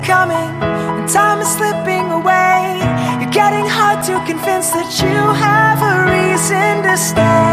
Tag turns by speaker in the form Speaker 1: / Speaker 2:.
Speaker 1: coming, and time is slipping away. You're getting hard to convince that you have a reason to stay.